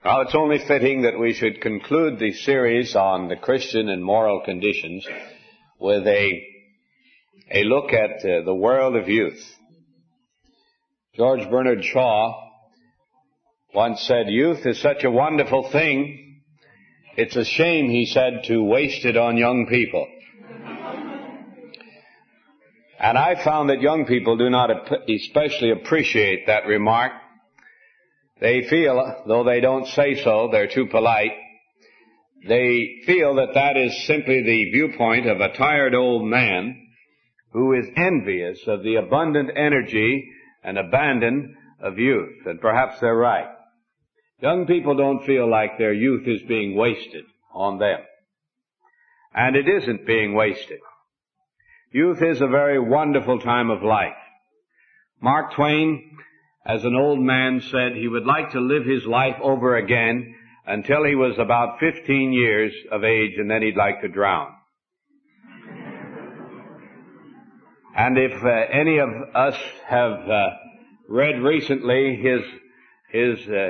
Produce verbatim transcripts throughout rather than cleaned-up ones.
Well, it's only fitting that we should conclude the series on the Christian and moral conditions with a, a look at uh, the world of youth. George Bernard Shaw once said, "Youth is such a wonderful thing, it's a shame," he said, "to waste it on young people." And I found that young people do not especially appreciate that remark. They feel, though they don't say so, they're too polite, they feel that that is simply the viewpoint of a tired old man who is envious of the abundant energy and abandon of youth. And perhaps they're right. Young people don't feel like their youth is being wasted on them. And it isn't being wasted. Youth is a very wonderful time of life. Mark Twain, as an old man, said he would like to live his life over again until he was about fifteen years of age, and then he'd like to drown. And if uh, any of us have uh, read recently his his uh,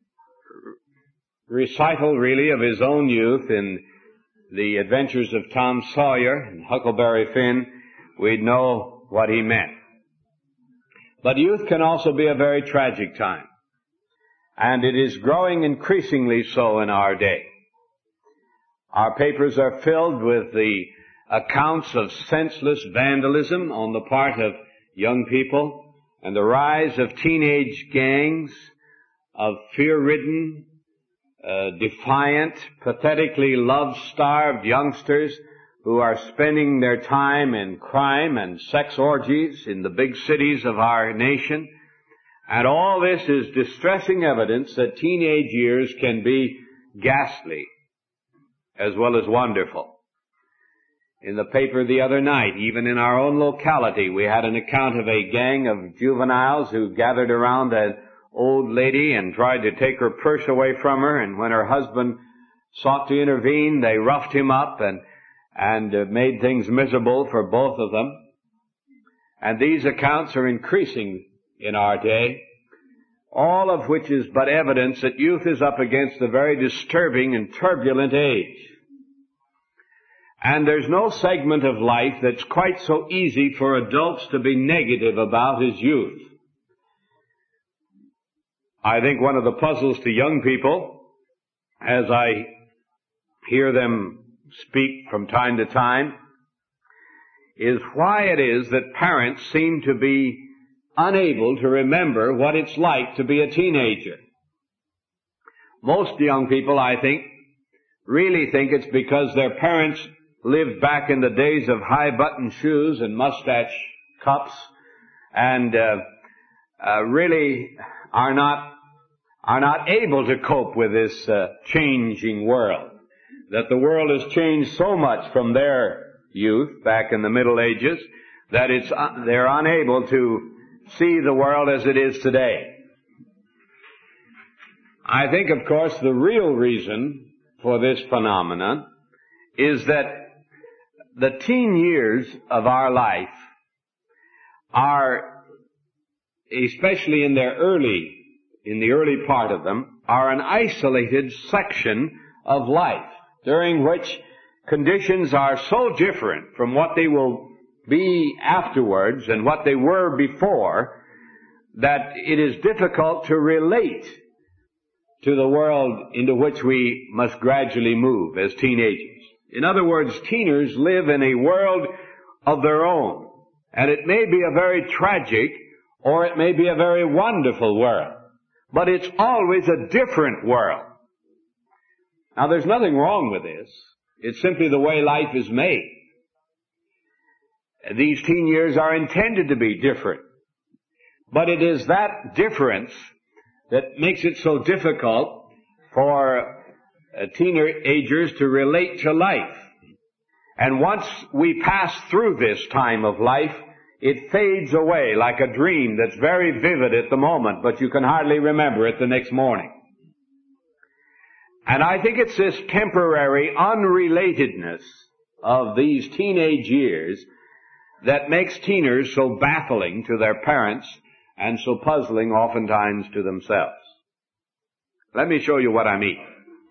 recital, really, of his own youth in The Adventures of Tom Sawyer and Huckleberry Finn, we'd know what he meant. But youth can also be a very tragic time, and it is growing increasingly so in our day. Our papers are filled with the accounts of senseless vandalism on the part of young people, and the rise of teenage gangs, of fear-ridden, uh, defiant, pathetically love-starved youngsters who are spending their time in crime and sex orgies in the big cities of our nation. And all this is distressing evidence that teenage years can be ghastly as well as wonderful. In the paper the other night, even in our own locality, we had an account of a gang of juveniles who gathered around an old lady and tried to take her purse away from her, and when her husband sought to intervene, they roughed him up and and uh, made things miserable for both of them. And these accounts are increasing in our day, all of which is but evidence that youth is up against a very disturbing and turbulent age. And there's no segment of life that's quite so easy for adults to be negative about as youth. I think one of the puzzles to young people, as I hear them speak from time to time, is why it is that parents seem to be unable to remember what it's like to be a teenager. Most young people, I think, really think it's because their parents lived back in the days of high-button shoes and mustache cups, and uh, uh, really are not are not able to cope with this uh, changing world. That the world has changed so much from their youth back in the Middle Ages that it's uh, they're unable to see the world as it is today. I think, of course, the real reason for this phenomenon is that the teen years of our life are, especially in their early, in the early part of them, are an isolated section of life, during which conditions are so different from what they will be afterwards and what they were before that it is difficult to relate to the world into which we must gradually move as teenagers. In other words, teenagers live in a world of their own, and it may be a very tragic or it may be a very wonderful world, but it's always a different world. Now, there's nothing wrong with this. It's simply the way life is made. These teen years are intended to be different. But it is that difference that makes it so difficult for uh, teenagers to relate to life. And once we pass through this time of life, it fades away like a dream that's very vivid at the moment, but you can hardly remember it the next morning. And I think it's this temporary unrelatedness of these teenage years that makes teenagers so baffling to their parents and so puzzling oftentimes to themselves. Let me show you what I mean.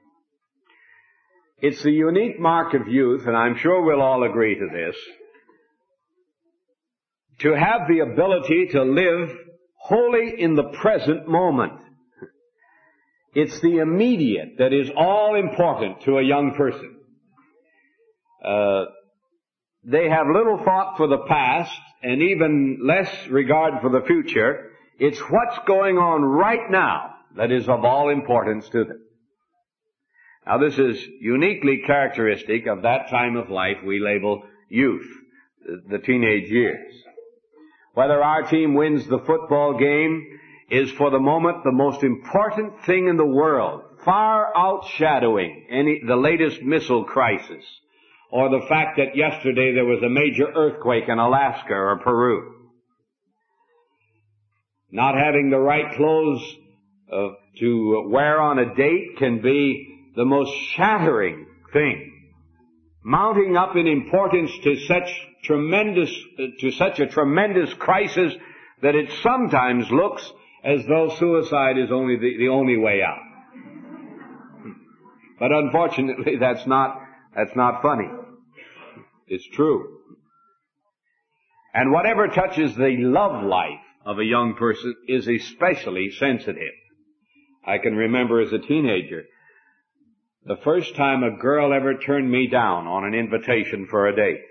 It's the unique mark of youth, and I'm sure we'll all agree to this, to have the ability to live wholly in the present moment. It's the immediate that is all important to a young person. Uh, they have little thought for the past and even less regard for the future. It's what's going on right now that is of all importance to them. Now, this is uniquely characteristic of that time of life we label youth, the teenage years. Whether our team wins the football game is for the moment the most important thing in the world, far outshadowing any the latest missile crisis, or the fact that yesterday there was a major earthquake in Alaska or Peru. Not having the right clothes uh, to wear on a date can be the most shattering thing, mounting up in importance to such tremendous, uh, to such a tremendous crisis that it sometimes looks as though suicide is only the, the only way out. But unfortunately, that's not, that's not funny. It's true. And whatever touches the love life of a young person is especially sensitive. I can remember as a teenager, the first time a girl ever turned me down on an invitation for a date.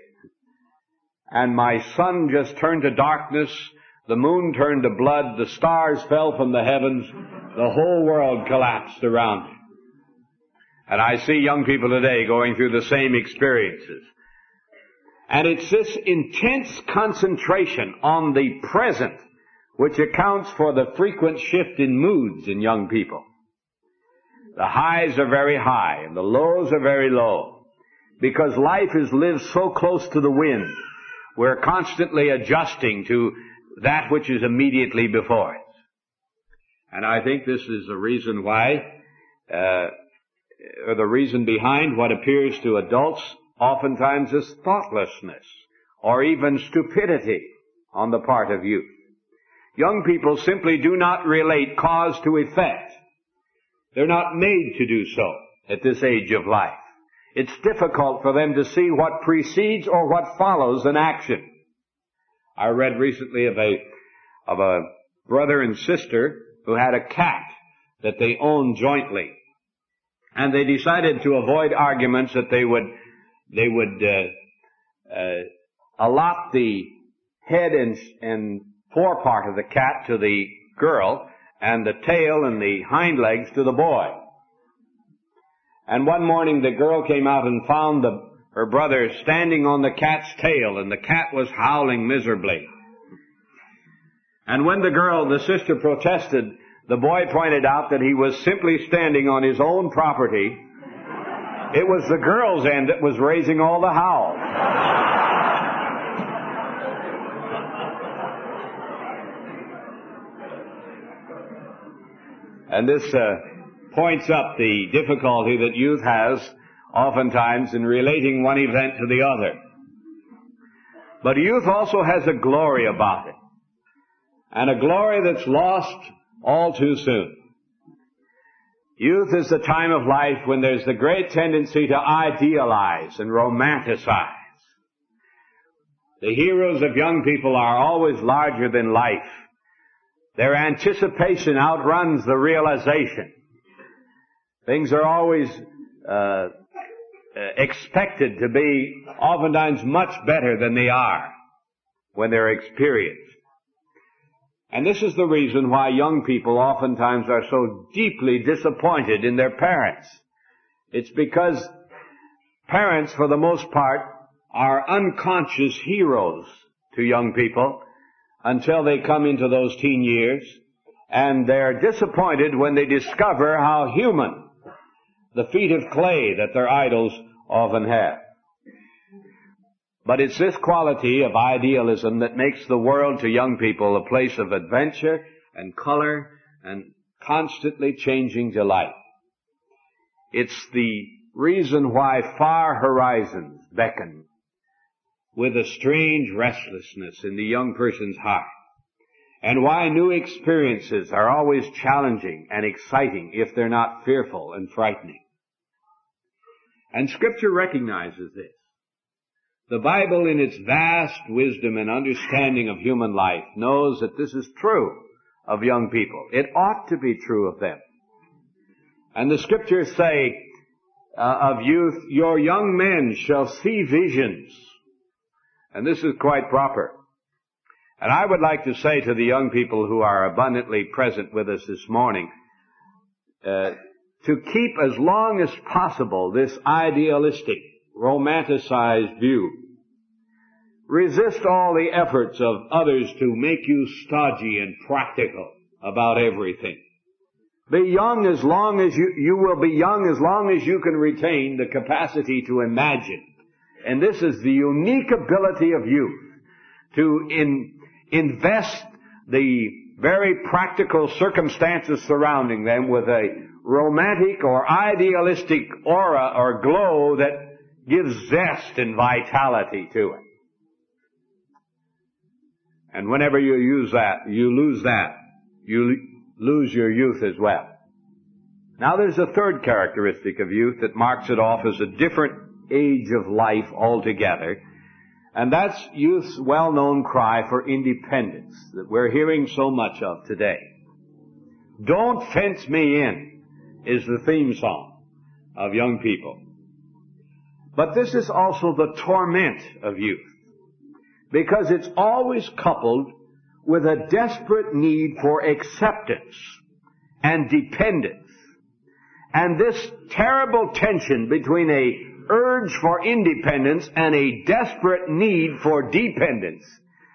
And my sun just turned to darkness, the moon turned to blood, the stars fell from the heavens, the whole world collapsed around me. And I see young people today going through the same experiences. And it's this intense concentration on the present which accounts for the frequent shift in moods in young people. The highs are very high and the lows are very low, because life is lived so close to the wind. We're constantly adjusting to that which is immediately before us. And I think this is the reason why, uh, or the reason behind what appears to adults oftentimes as thoughtlessness or even stupidity on the part of youth. Young people simply do not relate cause to effect. They're not made to do so at this age of life. It's difficult for them to see what precedes or what follows an action. I read recently of a, of a brother and sister who had a cat that they owned jointly. And they decided to avoid arguments that they would, they would, uh, uh, allot the head and, and forepart of the cat to the girl and the tail and the hind legs to the boy. And one morning the girl came out and found the, her brother standing on the cat's tail, and the cat was howling miserably. And when the girl, the sister, protested, the boy pointed out that he was simply standing on his own property. It was the girl's end that was raising all the howls. And this uh, points up the difficulty that youth has oftentimes in relating one event to the other. But youth also has a glory about it, and a glory that's lost all too soon. Youth is the time of life when there's the great tendency to idealize and romanticize. The heroes of young people are always larger than life. Their anticipation outruns the realization. Things are always uh, expected to be oftentimes much better than they are when they're experienced. And this is the reason why young people oftentimes are so deeply disappointed in their parents. It's because parents, for the most part, are unconscious heroes to young people until they come into those teen years, and they're disappointed when they discover how human the feet of clay that their idols often have. But it's this quality of idealism that makes the world to young people a place of adventure and color and constantly changing delight. It's the reason why far horizons beckon with a strange restlessness in the young person's heart. and why new experiences are always challenging and exciting if they're not fearful and frightening. And Scripture recognizes this. The Bible, in its vast wisdom and understanding of human life, knows that this is true of young people. It ought to be true of them. And the Scriptures say uh, of youth, your young men shall see visions. And this is quite proper. And I would like to say to the young people who are abundantly present with us this morning, uh, to keep as long as possible this idealistic, romanticized view. Resist all the efforts of others to make you stodgy and practical about everything. Be young as long as you, you will be young as long as you can retain the capacity to imagine. And this is the unique ability of youth, to in, invest the very practical circumstances surrounding them with a romantic or idealistic aura or glow that gives zest and vitality to it. And whenever you use that, you lose that. You lose your youth as well. Now there's a third characteristic of youth that marks it off as a different age of life altogether. And that's youth's well-known cry for independence that we're hearing so much of today. Don't fence me in is the theme song of young people. But this is also the torment of youth, because it's always coupled with a desperate need for acceptance and dependence. And this terrible tension between a urge for independence and a desperate need for dependence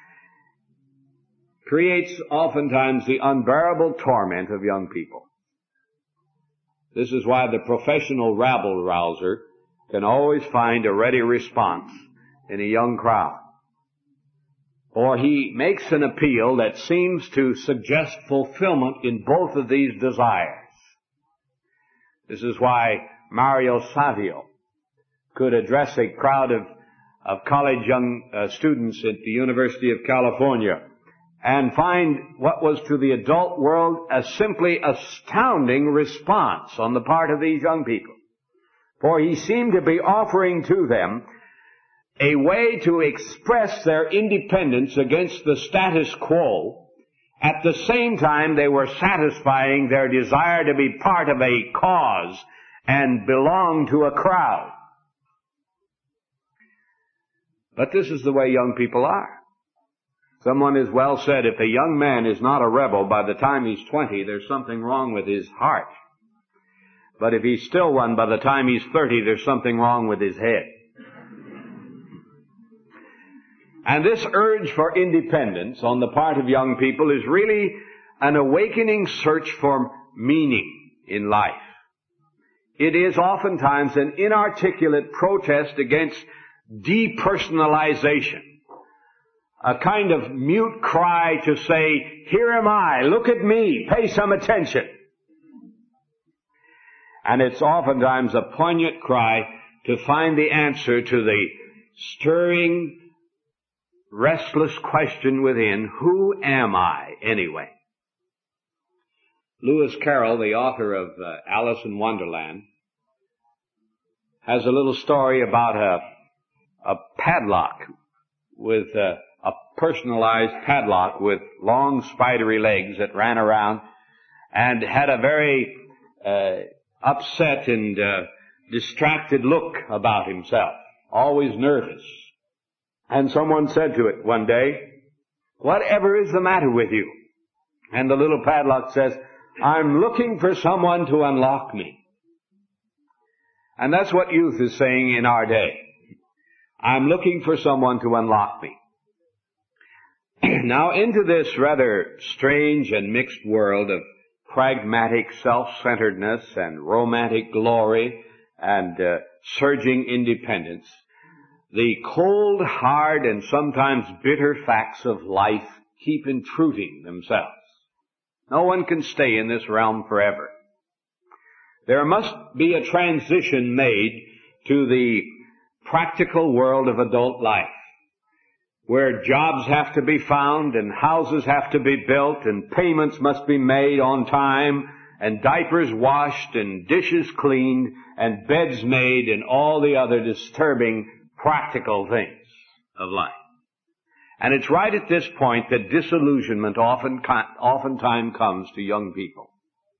creates oftentimes the unbearable torment of young people. This is why the professional rabble-rouser can always find a ready response in a young crowd. Or he makes an appeal that seems to suggest fulfillment in both of these desires. This is why Mario Savio could address a crowd of, of college young uh, students at the University of California and find what was to the adult world a simply astounding response on the part of these young people. For he seemed to be offering to them a way to express their independence against the status quo. At the same time, they were satisfying their desire to be part of a cause and belong to a crowd. But this is the way young people are. Someone has well said, if a young man is not a rebel by the time he's twenty, there's something wrong with his heart. But if he's still one by the time he's thirty, there's something wrong with his head. And this urge for independence on the part of young people is really an awakening search for meaning in life. It is oftentimes an inarticulate protest against depersonalization. A kind of mute cry to say, here am I, look at me, pay some attention. And it's oftentimes a poignant cry to find the answer to the stirring, restless question within, who am I anyway? Lewis Carroll, the author of uh, Alice in Wonderland, has a little story about a, a padlock with uh, a personalized padlock with long spidery legs that ran around and had a very uh, upset and uh, distracted look about himself, always nervous. And someone said to it one day, whatever is the matter with you? And the little padlock says, I'm looking for someone to unlock me. And that's what youth is saying in our day. I'm looking for someone to unlock me. Now, into this rather strange and mixed world of pragmatic self-centeredness and romantic glory and uh, surging independence, the cold, hard, and sometimes bitter facts of life keep intruding themselves. No one can stay in this realm forever. There must be a transition made to the practical world of adult life. where jobs have to be found and houses have to be built and payments must be made on time and diapers washed and dishes cleaned and beds made and all the other disturbing practical things of life. And it's right at this point that disillusionment often, oftentimes comes to young people.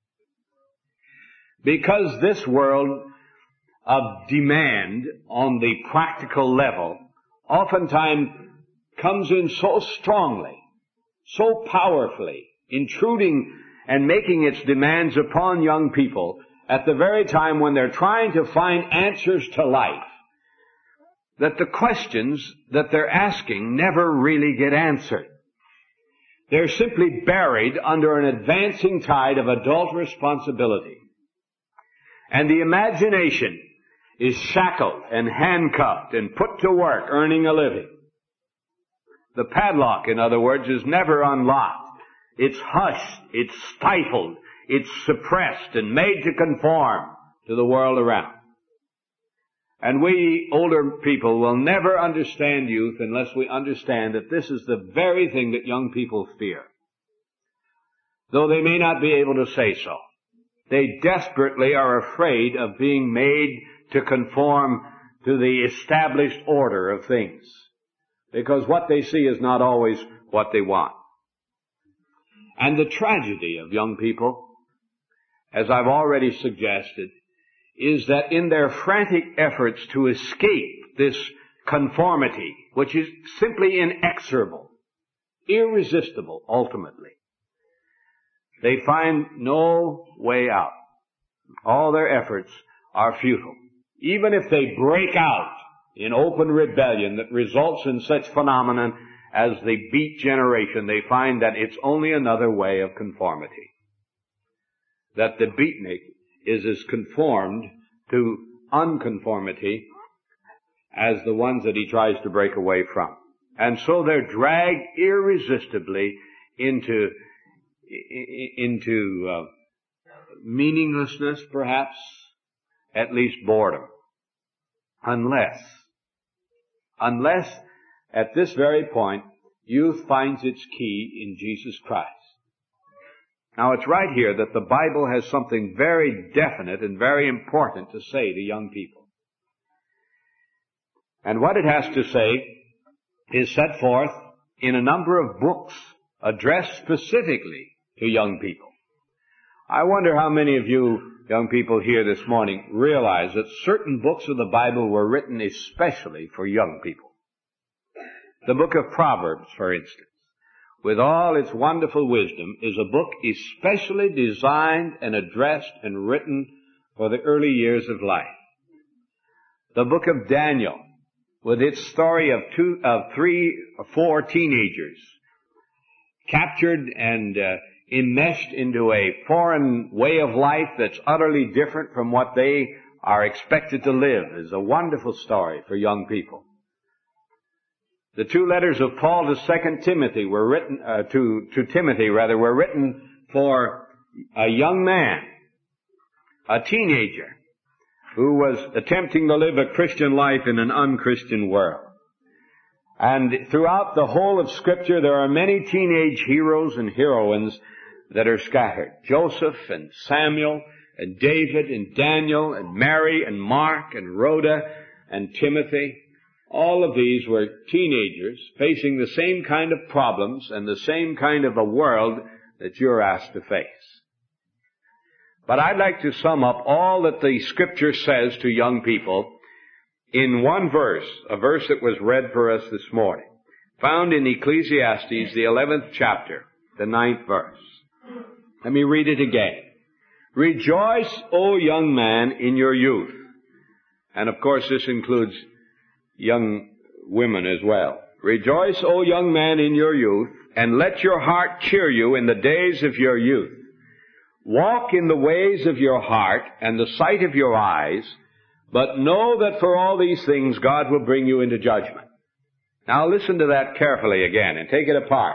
Because this world of demand on the practical level oftentimes comes in so strongly, so powerfully, intruding and making its demands upon young people at the very time when they're trying to find answers to life, that the questions that they're asking never really get answered. They're simply buried under an advancing tide of adult responsibility. And the imagination is shackled and handcuffed and put to work earning a living. The padlock, in other words, is never unlocked. It's hushed, it's stifled, it's suppressed and made to conform to the world around. And we older people will never understand youth unless we understand that this is the very thing that young people fear. Though they may not be able to say so. They desperately are afraid of being made to conform to the established order of things. Because what they see is not always what they want. And the tragedy of young people, as I've already suggested, is that in their frantic efforts to escape this conformity, which is simply inexorable, irresistible ultimately, they find no way out. All their efforts are futile. Even if they break out in open rebellion that results in such phenomenon as the Beat Generation, they find that it's only another way of conformity. That the beatnik is as conformed to unconformity as the ones that he tries to break away from. And so they're dragged irresistibly into, into uh, meaninglessness, perhaps, at least boredom. Unless, unless at this very point, youth finds its key in Jesus Christ. Now it's right here that the Bible has something very definite and very important to say to young people. And what it has to say is set forth in a number of books addressed specifically to young people. I wonder how many of you young people here this morning realize that certain books of the Bible were written especially for young people. The book of Proverbs, for instance, with all its wonderful wisdom, is a book especially designed and addressed and written for the early years of life. The book of Daniel, with its story of two, of three or four teenagers captured and uh, enmeshed into a foreign way of life that's utterly different from what they are expected to live, is a wonderful story for young people. The two letters of Paul to Second Timothy were written, uh, to, to Timothy rather, were written for a young man, a teenager, who was attempting to live a Christian life in an unchristian world. And throughout the whole of Scripture, there are many teenage heroes and heroines that are scattered. Joseph and Samuel and David and Daniel and Mary and Mark and Rhoda and Timothy. All of these were teenagers facing the same kind of problems and the same kind of a world that you're asked to face. But I'd like to sum up all that the Scripture says to young people in one verse, a verse that was read for us this morning, found in Ecclesiastes, the eleventh chapter, the ninth verse. Let me read it again. Rejoice, O young man, in your youth. And of course this includes young women as well. Rejoice, O young man, in your youth, and let your heart cheer you in the days of your youth. Walk in the ways of your heart and the sight of your eyes, but know that for all these things God will bring you into judgment. Now listen to that carefully again and take it apart.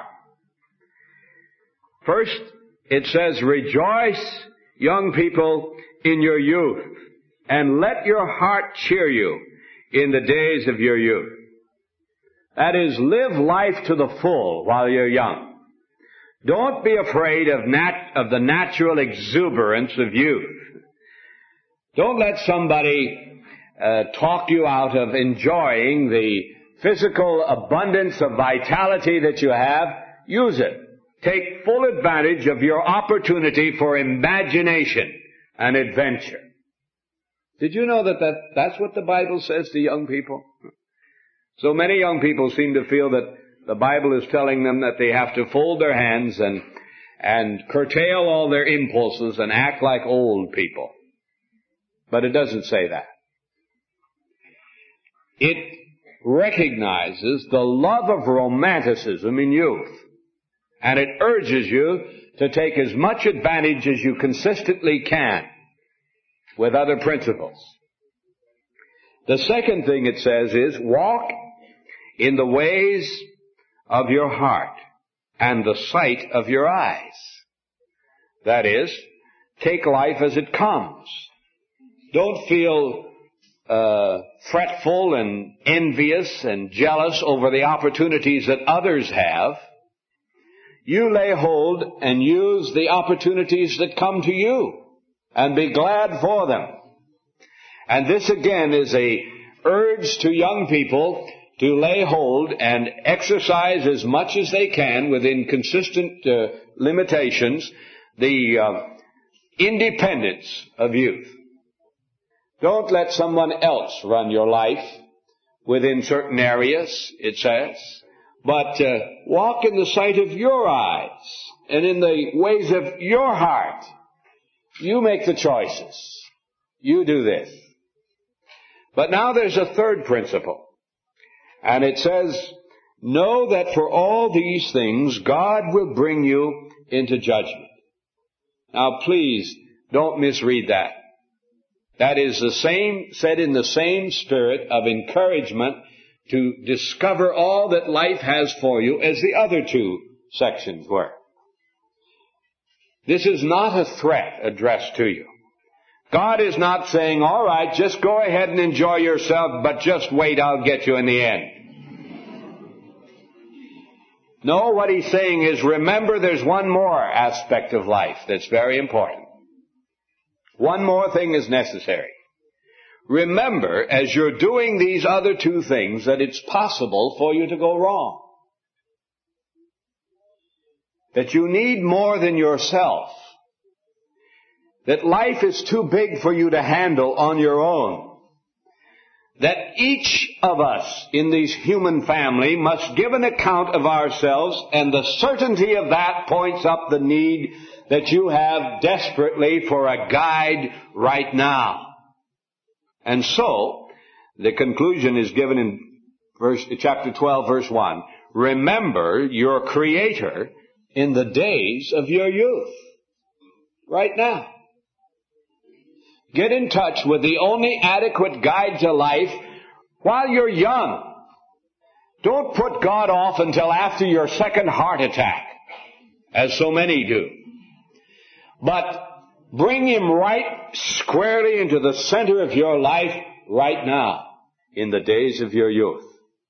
First, it says, rejoice, young people, in your youth, and let your heart cheer you in the days of your youth. That is, live life to the full while you're young. Don't be afraid of, nat- of the natural exuberance of youth. Don't let somebody uh, talk you out of enjoying the physical abundance of vitality that you have. Use it. Take full advantage of your opportunity for imagination and adventure. Did you know that, that that's what the Bible says to young people? So many young people seem to feel that the Bible is telling them that they have to fold their hands and, and curtail all their impulses and act like old people. But it doesn't say that. It recognizes the love of romanticism in youth. And it urges you to take as much advantage as you consistently can with other principles. The second thing it says is, walk in the ways of your heart and the sight of your eyes. That is, take life as it comes. Don't feel uh, fretful and envious and jealous over the opportunities that others have. You lay hold and use the opportunities that come to you and be glad for them. And this again is a urge to young people to lay hold and exercise as much as they can within consistent uh, limitations the uh, independence of youth. Don't let someone else run your life within certain areas, it says, but uh, walk in the sight of your eyes and in the ways of your heart. You make the choices. You do this. But now there's a third principle. And it says, know that for all these things God will bring you into judgment. Now please don't misread that. That is the same, said in the same spirit of encouragement to discover all that life has for you as the other two sections were. This is not a threat addressed to you. God is not saying, all right, just go ahead and enjoy yourself, but just wait, I'll get you in the end. No, what he's saying is, remember there's one more aspect of life that's very important. One more thing is necessary. Remember, as you're doing these other two things, that it's possible for you to go wrong. That you need more than yourself. That life is too big for you to handle on your own. That each of us in this human family must give an account of ourselves, and the certainty of that points up the need that you have desperately for a guide right now. And so, the conclusion is given in verse, chapter twelve, verse one. Remember your Creator in the days of your youth. Right now. Get in touch with the only adequate guide to life while you're young. Don't put God off until after your second heart attack, as so many do. But bring Him right squarely into the center of your life right now, in the days of your youth.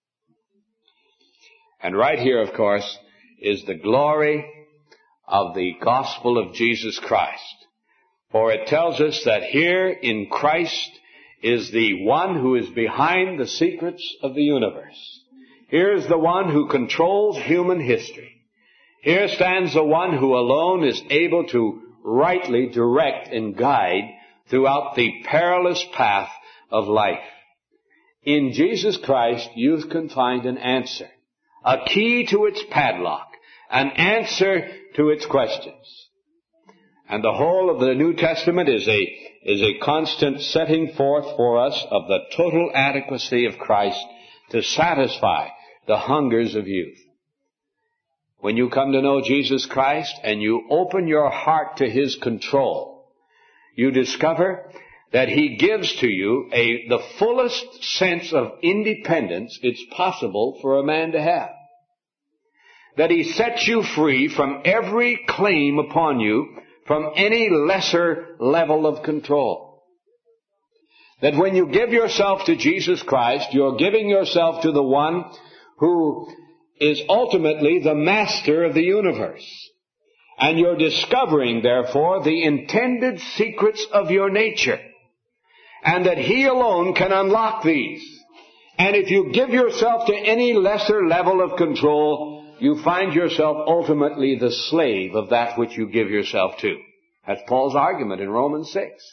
And right here, of course, is the glory of the gospel of Jesus Christ. For it tells us that here in Christ is the one who is behind the secrets of the universe. Here is the one who controls human history. Here stands the one who alone is able to rightly direct and guide throughout the perilous path of life. In Jesus Christ, youth can find an answer, a key to its padlock, an answer to its questions. And the whole of the New Testament is a, is a constant setting forth for us of the total adequacy of Christ to satisfy the hungers of youth. When you come to know Jesus Christ and you open your heart to His control, you discover that He gives to you a, the fullest sense of independence it's possible for a man to have. That He sets you free from every claim upon you from any lesser level of control. That when you give yourself to Jesus Christ, you're giving yourself to the one who is ultimately the master of the universe. And you're discovering, therefore, the intended secrets of your nature. And that He alone can unlock these. And if you give yourself to any lesser level of control, you find yourself ultimately the slave of that which you give yourself to. That's Paul's argument in Romans six.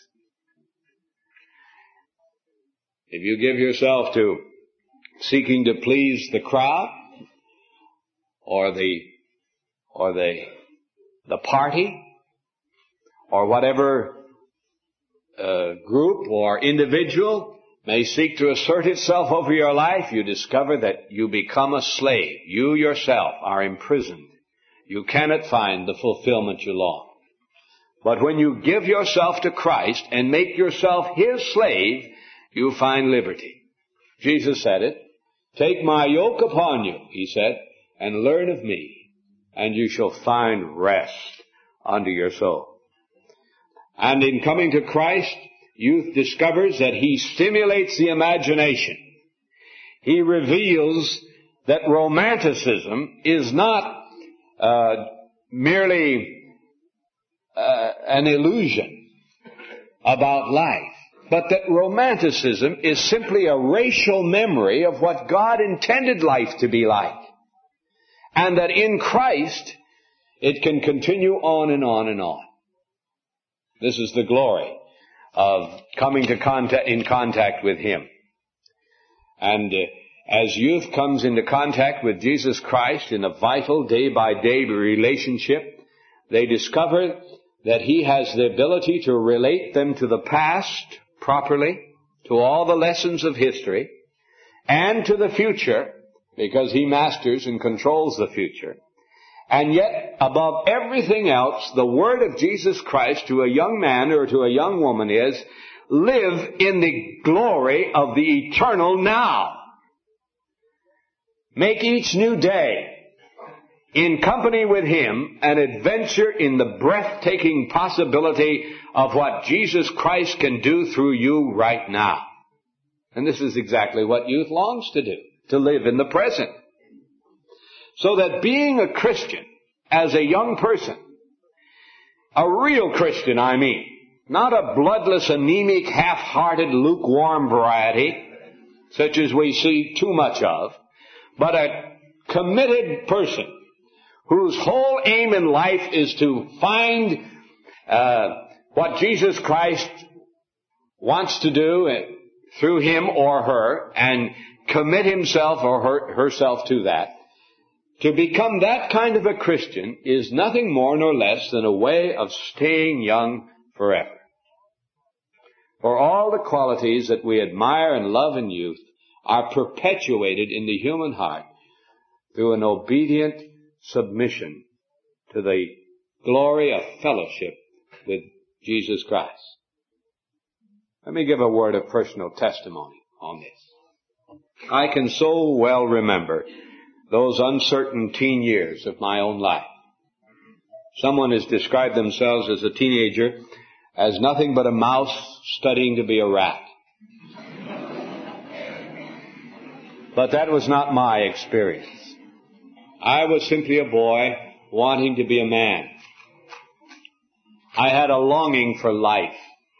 If you give yourself to seeking to please the crowd, or the, or the, the party, or whatever uh, group or individual may seek to assert itself over your life, you discover that you become a slave. You yourself are imprisoned. You cannot find the fulfillment you long. But when you give yourself to Christ and make yourself His slave, you find liberty. Jesus said it. Take my yoke upon you, He said, and learn of me, and you shall find rest unto your soul. And in coming to Christ, youth discovers that He stimulates the imagination. He reveals that romanticism is not uh, merely uh, an illusion about life, but that romanticism is simply a racial memory of what God intended life to be like. And that in Christ, it can continue on and on and on. This is the glory of coming to contact, in contact with Him. And uh, as youth comes into contact with Jesus Christ in a vital day-by-day relationship, they discover that He has the ability to relate them to the past properly, to all the lessons of history, and to the future, because He masters and controls the future. And yet, above everything else, the word of Jesus Christ to a young man or to a young woman is, live in the glory of the eternal now. Make each new day, in company with Him, an adventure in the breathtaking possibility of what Jesus Christ can do through you right now. And this is exactly what youth longs to do, to live in the present. So that being a Christian, as a young person, a real Christian, I mean, not a bloodless, anemic, half-hearted, lukewarm variety, such as we see too much of, but a committed person whose whole aim in life is to find uh, what Jesus Christ wants to do through him or her, and commit himself or her, herself to that. To become that kind of a Christian is nothing more nor less than a way of staying young forever. For all the qualities that we admire and love in youth are perpetuated in the human heart through an obedient submission to the glory of fellowship with Jesus Christ. Let me give a word of personal testimony on this. I can so well remember those uncertain teen years of my own life. Someone has described themselves as a teenager as nothing but a mouse studying to be a rat. But that was not my experience. I was simply a boy wanting to be a man. I had a longing for life.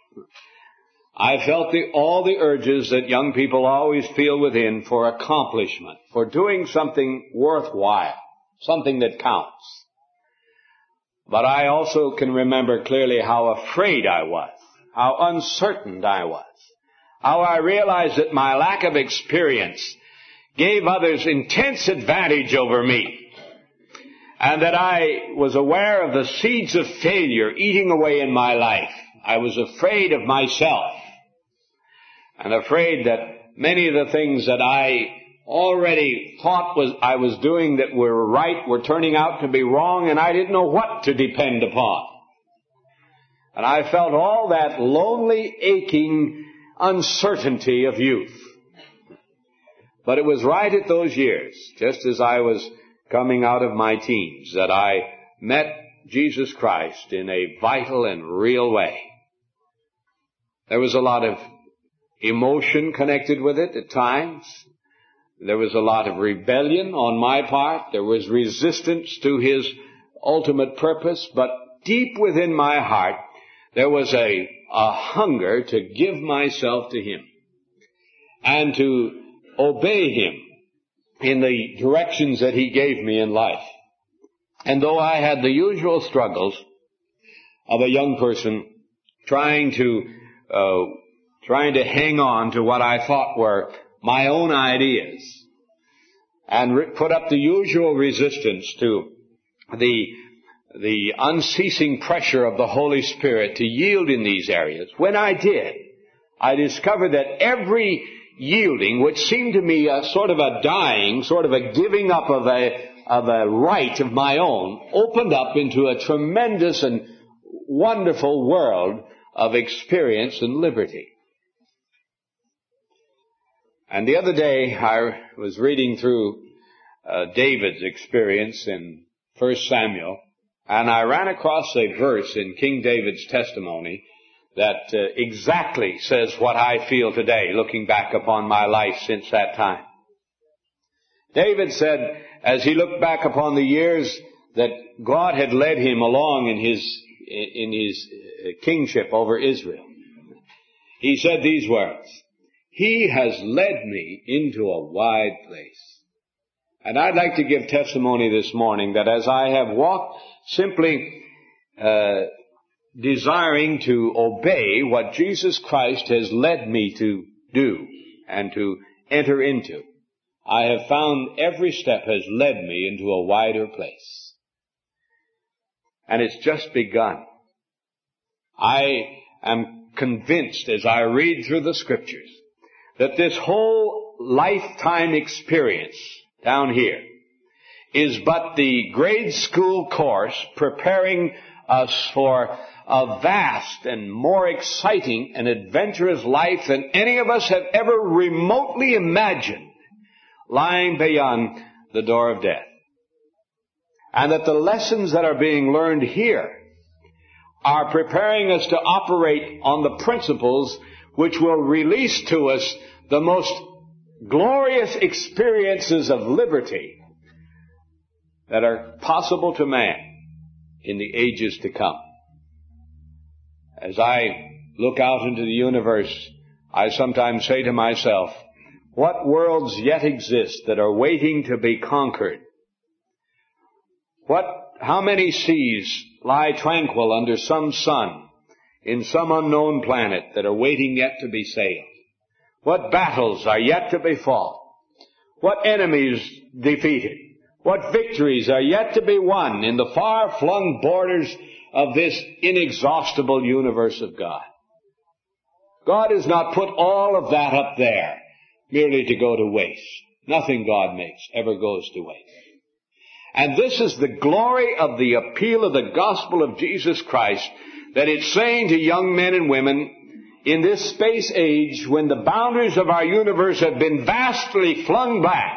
I felt the, all the urges that young people always feel within for accomplishment, for doing something worthwhile, something that counts. But I also can remember clearly how afraid I was, how uncertain I was, how I realized that my lack of experience gave others intense advantage over me, and that I was aware of the seeds of failure eating away in my life. I was afraid of myself, and afraid that many of the things that I already thought was I was doing that were right were turning out to be wrong, and I didn't know what to depend upon. And I felt all that lonely, aching uncertainty of youth. But it was right at those years, just as I was coming out of my teens, that I met Jesus Christ in a vital and real way. There was a lot of emotion connected with it at times. There was a lot of rebellion on my part. There was resistance to His ultimate purpose. But deep within my heart, there was a, a hunger to give myself to Him and to obey Him in the directions that He gave me in life. And though I had the usual struggles of a young person trying to uh, trying to hang on to what I thought were my own ideas, and re- put up the usual resistance to the the unceasing pressure of the Holy Spirit to yield in these areas. When I did, I discovered that every yielding, which seemed to me a sort of a dying, sort of a giving up of a of a right of my own, opened up into a tremendous and wonderful world of experience and liberty. And the other day, I was reading through uh, David's experience in First Samuel, and I ran across a verse in King David's testimony that uh, exactly says what I feel today, looking back upon my life since that time. David said, as he looked back upon the years that God had led him along in his in his kingship over Israel, he said these words, "He has led me into a wide place." And I'd like to give testimony this morning that as I have walked simply uh, desiring to obey what Jesus Christ has led me to do and to enter into, I have found every step has led me into a wider place. And it's just begun. I am convinced as I read through the Scriptures that this whole lifetime experience down here is but the grade school course preparing us for a vast and more exciting and adventurous life than any of us have ever remotely imagined, lying beyond the door of death. And that the lessons that are being learned here are preparing us to operate on the principles which will release to us the most glorious experiences of liberty that are possible to man in the ages to come. As I look out into the universe, I sometimes say to myself, what worlds yet exist that are waiting to be conquered? What, how many seas lie tranquil under some sun in some unknown planet that are waiting yet to be sailed? What battles are yet to be fought? What enemies defeated? What victories are yet to be won in the far-flung borders of this inexhaustible universe of God? God has not put all of that up there merely to go to waste. Nothing God makes ever goes to waste. And this is the glory of the appeal of the gospel of Jesus Christ, that it's saying to young men and women in this space age when the boundaries of our universe have been vastly flung back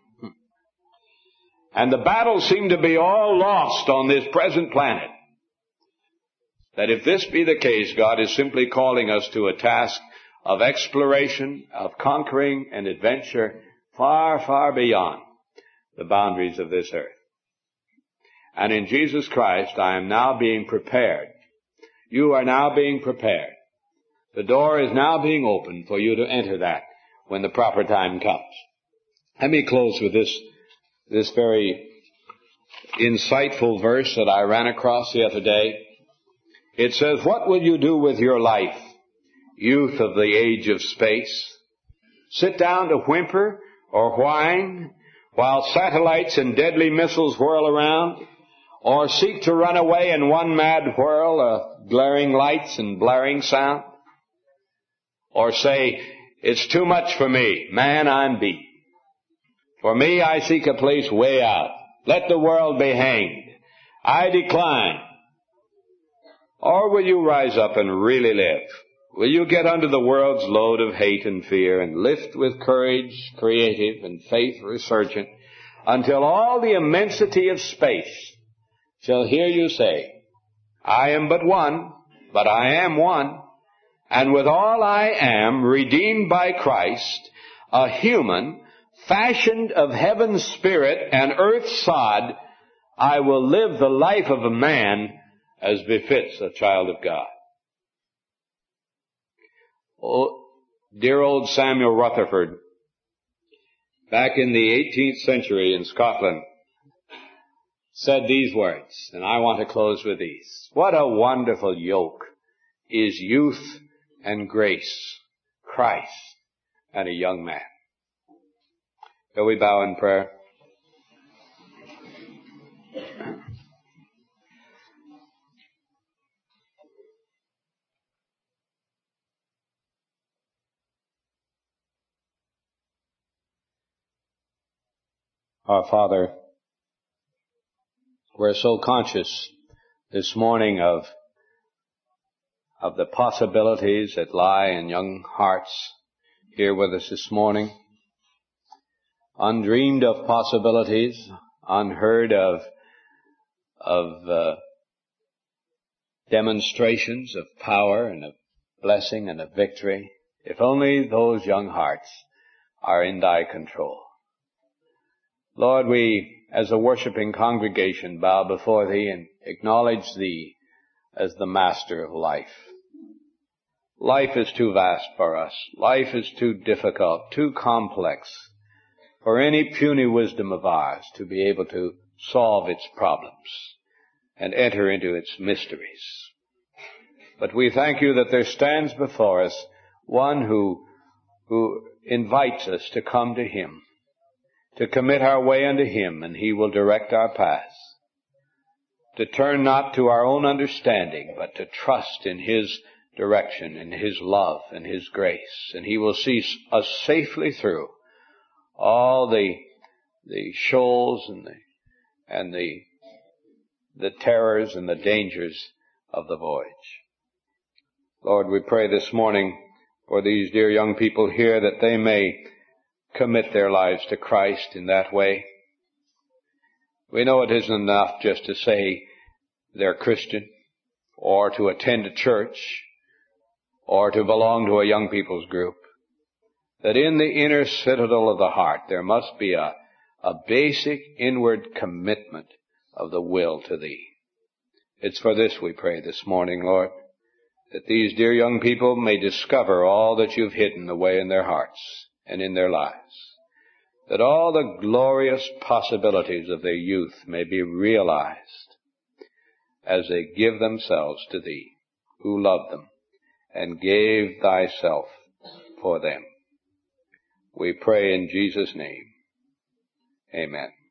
and the battles seem to be all lost on this present planet, that if this be the case, God is simply calling us to a task of exploration, of conquering and adventure far, far beyond the boundaries of this earth. And in Jesus Christ, I am now being prepared. You are now being prepared. The door is now being opened for you to enter that when the proper time comes. Let me close with this, this very insightful verse that I ran across the other day. It says, "What will you do with your life, youth of the age of space? Sit down to whimper or whine while satellites and deadly missiles whirl around? Or seek to run away in one mad whirl of glaring lights and blaring sound? Or say, it's too much for me, man, I'm beat. For me, I seek a place way out. Let the world be hanged. I decline." Or will you rise up and really live? Will you get under the world's load of hate and fear and lift with courage creative and faith resurgent until all the immensity of space shall hear you say, "I am but one, but I am one, and with all I am, redeemed by Christ, a human, fashioned of heaven's spirit and earth's sod, I will live the life of a man as befits a child of God. Oh, dear old Samuel Rutherford, back in the eighteenth century in Scotland, said these words, and I want to close with these. What a wonderful yoke is youth and grace, Christ and a young man. Shall we bow in prayer? Our Father, we're so conscious this morning of, of the possibilities that lie in young hearts here with us this morning. Undreamed of possibilities, unheard of, of uh, demonstrations of power and of blessing and of victory. If only those young hearts are in thy control. Lord, we, as a worshiping congregation, bow before thee and acknowledge thee as the master of life. Life is too vast for us. Life is too difficult, too complex for any puny wisdom of ours to be able to solve its problems and enter into its mysteries. But we thank you that there stands before us one who, who invites us to come to him, to commit our way unto him, and he will direct our paths. To turn not to our own understanding, but to trust in his direction, in his love, and his grace. And he will see us safely through all the, the shoals and the, and the, the terrors and the dangers of the voyage. Lord, we pray this morning for these dear young people here that they may commit their lives to Christ in that way. We know it isn't enough just to say they're Christian, or to attend a church, or to belong to a young people's group. That in the inner citadel of the heart there must be a, a basic inward commitment of the will to thee. It's for this we pray this morning, Lord, that these dear young people may discover all that you've hidden away in their hearts and in their lives, that all the glorious possibilities of their youth may be realized as they give themselves to thee, who loved them and gave thyself for them. We pray in Jesus' name. Amen.